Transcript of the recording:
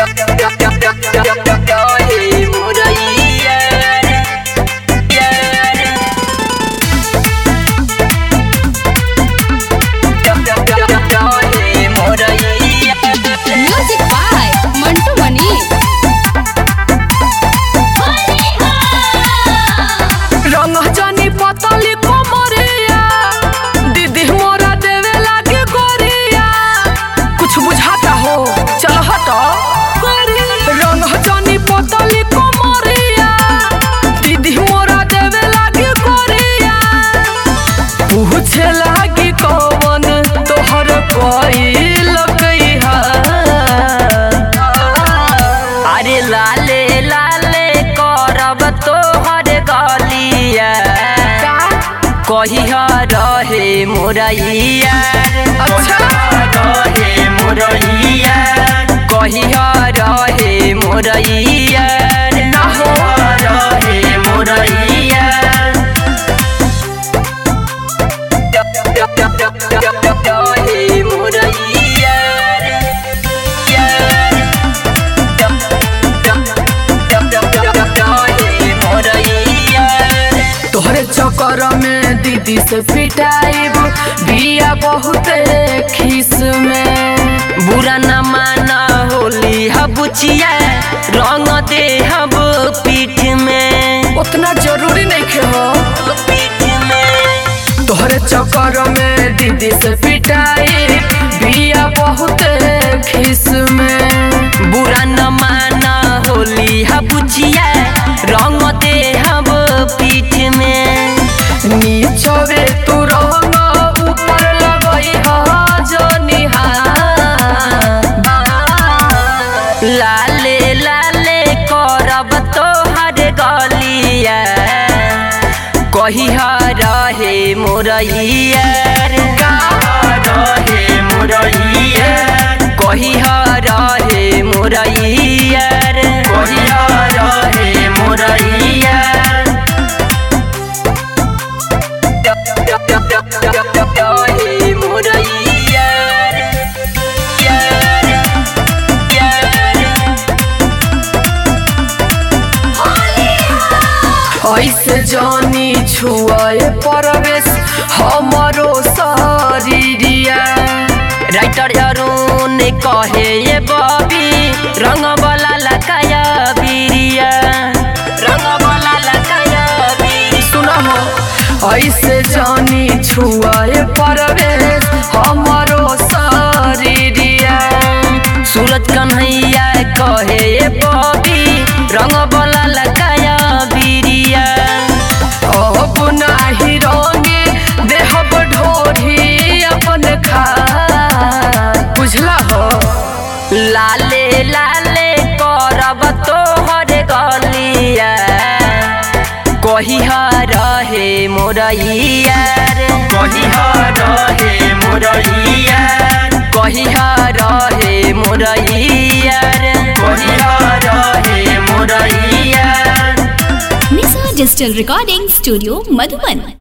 अरे लाले लाले करब तोहर गलिया कही रहे मोरैया रहे मोरैया कही रहे मोरैया रहे मोरैया तोहरे चक्कर में दीदी से पिटाइब बिया बहुत खीस में बुरा न माना होली हबुचिया रंग दे हब पीठ में उतना जरूरी नहीं हो पीठ में तोहरे चक्कर में दीदी से पिटाइब बिया बहुत खीस में बुरा न माना होली हबुचिया रंग दे हब पीठ में नीचवे तू रंग ऊपर लगई जो निहार लाले लाले करब तोहर गलिया कही रहे मोरैया रहे मोरैया कही रहे मोरैया कही रहे मोरैया ऐसे जानी छुआए परवेश हमारो शरीरिया राइटर अरुण कहे ये बबी रंग वाला लकाया बिरिया रंग वाला लकाया बिरिया सुना हो ऐसे जानी छुआए परवेश हमारो शरीरिया सूरज कन्हैया कहे ये बबी रंग वाला लकाया बिरिया अब नाही रंगे देहब ढोरी अपन खा बुझला हो लाले लाले करब तोहर गलिया कही रहे मोरैया कही रहे मोरैया कही रहे मोरैया कही रहे मोरैया Nisha digital recording studio Madhuban.